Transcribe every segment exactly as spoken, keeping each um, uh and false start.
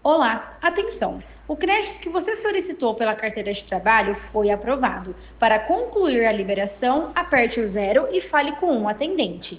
Olá, atenção! O crédito que você solicitou pela carteira de trabalho foi aprovado. Para concluir a liberação, aperte o zero e fale com um atendente.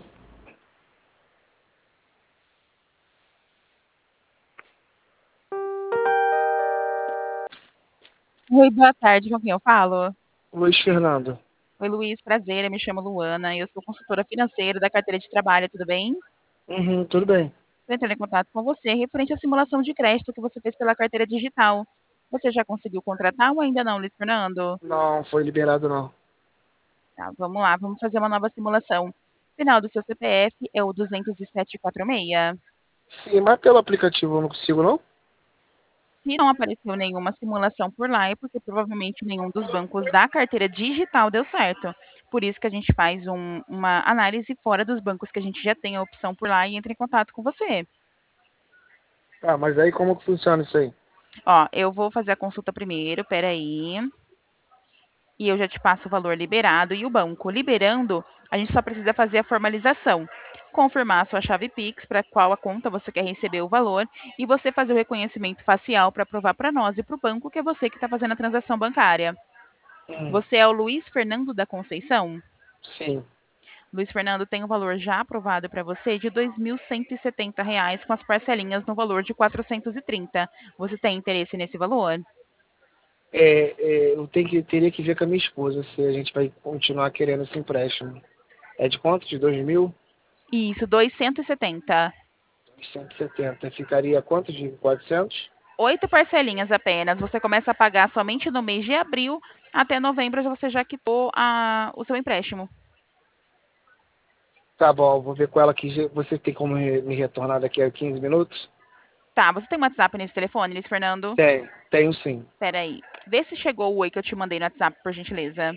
Oi, boa tarde, com quem eu falo? Luiz Fernando. Oi, Luiz, prazer, eu me chamo Luana e eu sou consultora financeira da carteira de trabalho, tudo bem? Uhum, tudo bem. Estou entrando em contato com você referente à simulação de crédito que você fez pela carteira digital. Você já conseguiu contratar ou ainda não, Luiz Fernando? Não foi liberado, não. Tá, vamos lá, vamos fazer uma nova simulação. Final do seu C P F é o duzentos e sete quarenta e seis. Sim, mas pelo aplicativo eu não consigo, não? Se não apareceu nenhuma simulação por lá, é porque provavelmente nenhum dos bancos da carteira digital deu certo. Por isso que a gente faz um- uma análise fora dos bancos que a gente já tem a opção por lá e entra em contato com você. Ah, mas aí como que funciona isso aí? Ó, eu vou fazer a consulta primeiro, peraí. E eu já te passo o valor liberado e o banco liberando, a gente só precisa fazer a formalização. Confirmar a sua chave Pix, para qual a conta você quer receber o valor, e você fazer o reconhecimento facial para provar para nós e para o banco que é você que está fazendo a transação bancária. Hum, Você é o Luiz Fernando da Conceição? sim. Luiz Fernando tem o valor já aprovado para você de dois mil cento e setenta reais com as parcelinhas no valor de quatrocentos e trinta. Você tem interesse nesse valor? É, é, eu tenho que, teria que ver com a minha esposa se a gente vai continuar querendo esse empréstimo. É de quanto? De dois mil Isso, duzentos e setenta. cento e setenta. Ficaria quanto de quatrocentos? Oito parcelinhas apenas. Você começa a pagar somente no mês de abril até novembro você já quitou a, o seu empréstimo. Tá bom, vou ver com ela aqui. Já- Você tem como me me retornar daqui a quinze minutos? Tá, você tem um WhatsApp nesse telefone, Luiz Fernando? Tem, tenho sim. Pera aí. Vê se chegou o oi que eu te mandei no WhatsApp, por gentileza.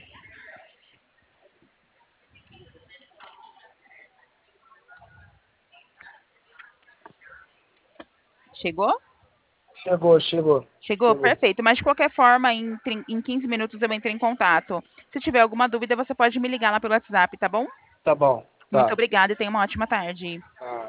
Chegou? Chegou, chegou, Chegou? chegou. Perfeito. Mas de qualquer forma, em, trin- em quinze minutos eu entro em contato. Se tiver alguma dúvida, você pode me ligar lá pelo WhatsApp, tá bom? Tá bom, Muito tá. obrigada e tenha uma ótima tarde. Ah.